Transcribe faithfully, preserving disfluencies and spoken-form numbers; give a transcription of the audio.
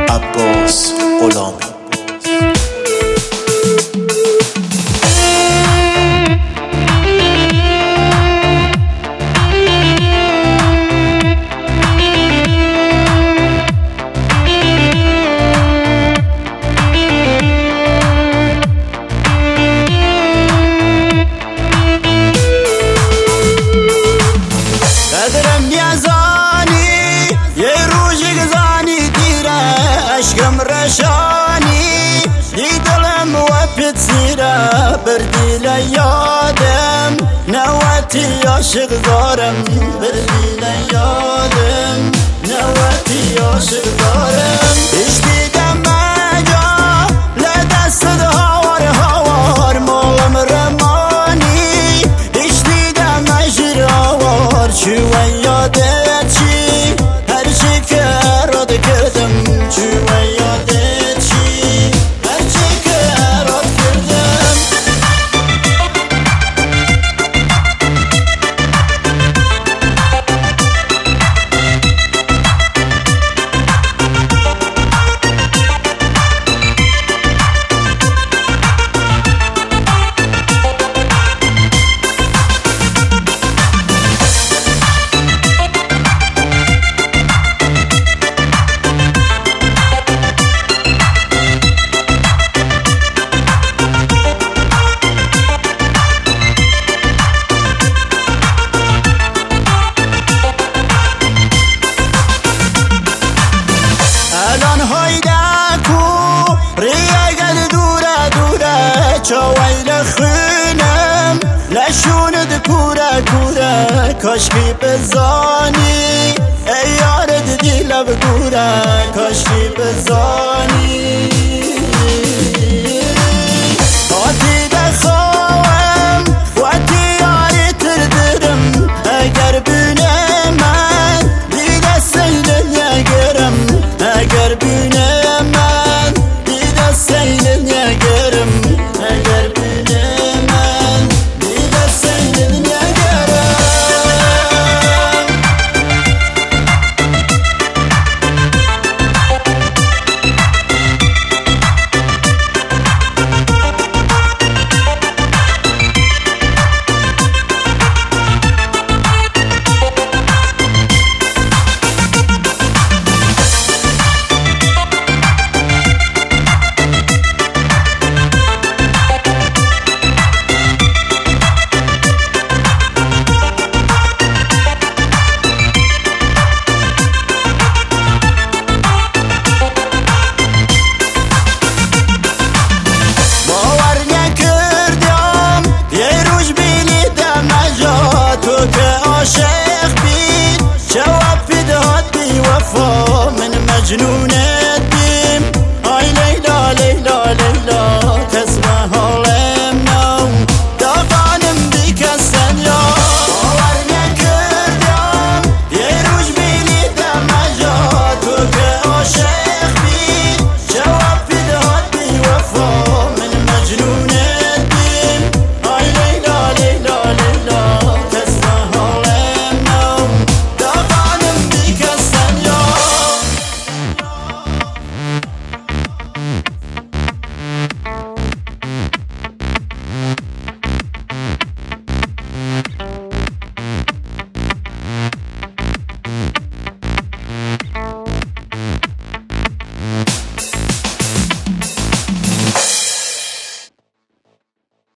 عباس غلامی. عشقم رشانی دیدلم و پتسیره بردی لیادم نواتی عاشق دارم بردی لیادم نواتی عاشق دارم ایش دیدم مجا لدست هوار هوار مالم رمانی ایش دیدم مجر هوار چوه یادت چی هر چی که راد کردم چاویل خونم لشوند کوره کوره کاشکی بزانی ای یارد دیل بگوره کاشکی بزانی آتی دخواهم واتی یاری تردرم اگر بینه من دیده سیل نگرم اگر بینه من دیده سیل نگرم عاشق بید جواب بدهد بی وفا من مجنونت بیم آی لیلا لیلا لیلا